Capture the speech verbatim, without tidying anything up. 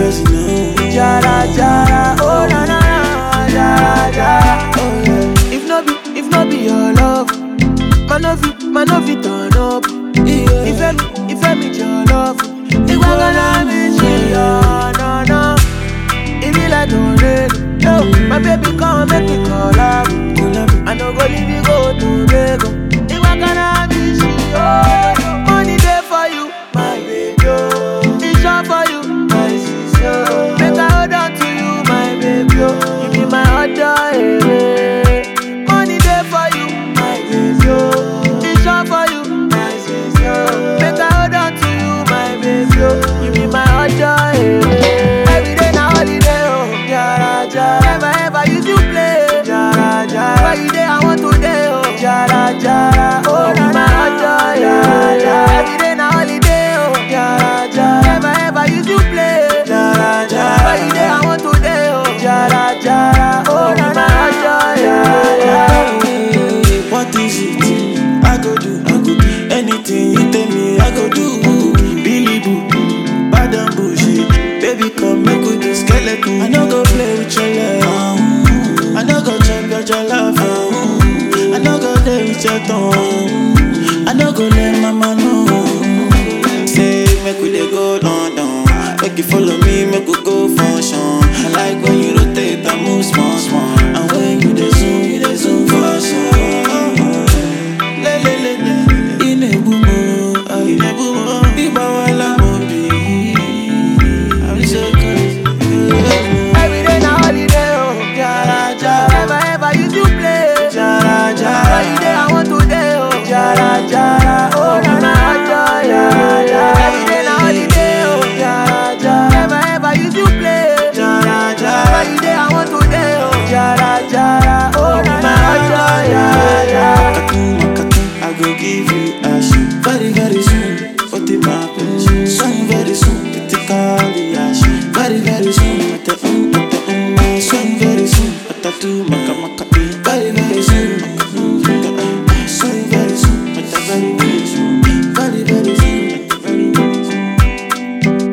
crazy now. Jara Jara, oh na na na, Jara Jara, oh yeah. If no be, if no be your love, man no fit, man no fit turn up. Yeah. If I, if I meet your love, if I gonna miss you, oh, no no. It be like no rain, yo. My baby come make me collab. I no go leave you go to Lagos. If I gonna miss you, oh, money there for you, my baby. Oh. It's all for you, my sister. Make I hold on to you, my baby. Oh. You be my other, eh. Money there for you, my baby. Oh. It's all for you, my sister. Make I hold on to you, my baby. Oh. You be my other, eh. Every day na holiday, oh. Jara Jara. Never ever use you play. Jara Jara. Why you there? I want to day, oh. Jara Jara. Oh, na na na. Jara Jara. Every day na holiday, oh. Jara Jara. Never ever use you play. Jara Jara. Why you there? I want to day, oh. Jara Jara. Oh, na na na. What is it? I go do, I go do anything you tell me. I go do, Billy Boo, bad and bullshit. Baby, come make we do skeleton. I no go play with your love. I no go check out your love. I no go play with your tongue. I no go let mama know. Say make we dey go London. Make you follow me, make we go function. I like when you rotate and move small, small. And when you dey zoom, you dey zoom for sure. Le le le le, in a boom, in a boom, be bawala mobi. I'm so crazy. Every day na holiday, oh. Jara Jara. Never ever use you play. Jara Jara. Why you there? I want to day, oh. Jara Jara. Oh na na Jara Jara. Every day na holiday, oh. Jara Jara. Never ever use you play. Jara Jara. Why you there? I want to day, oh. Jara Jara. Oh na na Jara Jara. I go give you a shit very, very soon. What the happen? Soon, very soon. Critically, a shit very, very soon. At the um, at the um, soon, very soon. At the two, maka maka.